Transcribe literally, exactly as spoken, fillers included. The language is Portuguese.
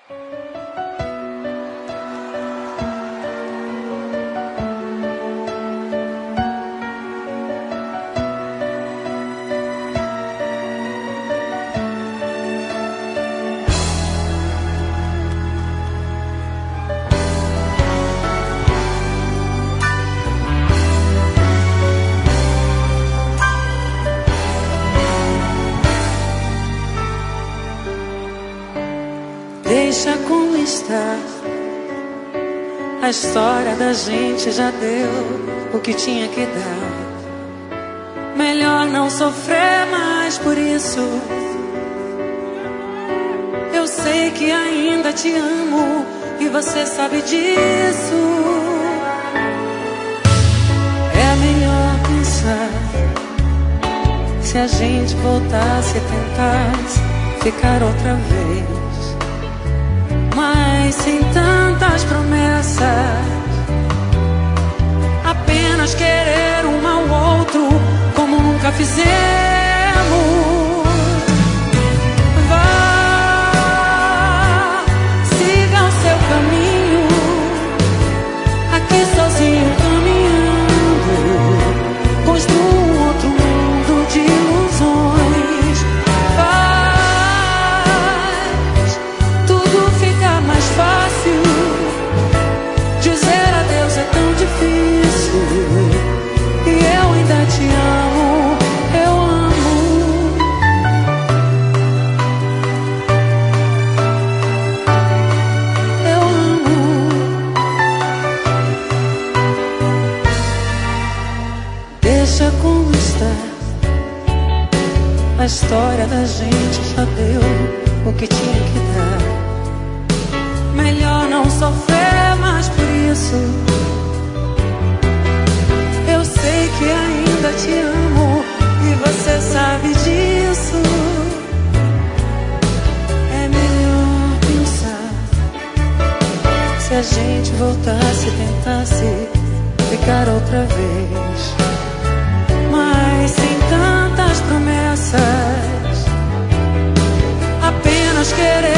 Deixa como está. A história da gente já deu o que tinha que dar. Melhor não sofrer mais por isso. Eu sei que ainda te amo e você sabe disso. É melhor pensar. Se a gente voltasse e tentasse ficar outra vez, mas sem tantas promessas, apenas querer um ao outro como nunca fizemos. Vá, siga o seu caminho, aqui sozinho caminhando, construa um outro mundo de ilusões. Faz tudo ficar mais fácil. Dizer adeus é tão difícil. E eu ainda te amo, eu amo. Eu amo. Deixa como está. A história da gente já deu o que tinha que dar. Melhor não sofrer mais por isso. Eu sei que ainda te amo e você sabe disso. É melhor pensar. Se a gente voltasse e tentasse ficar outra vez, mas sem tantas promessas, apenas querer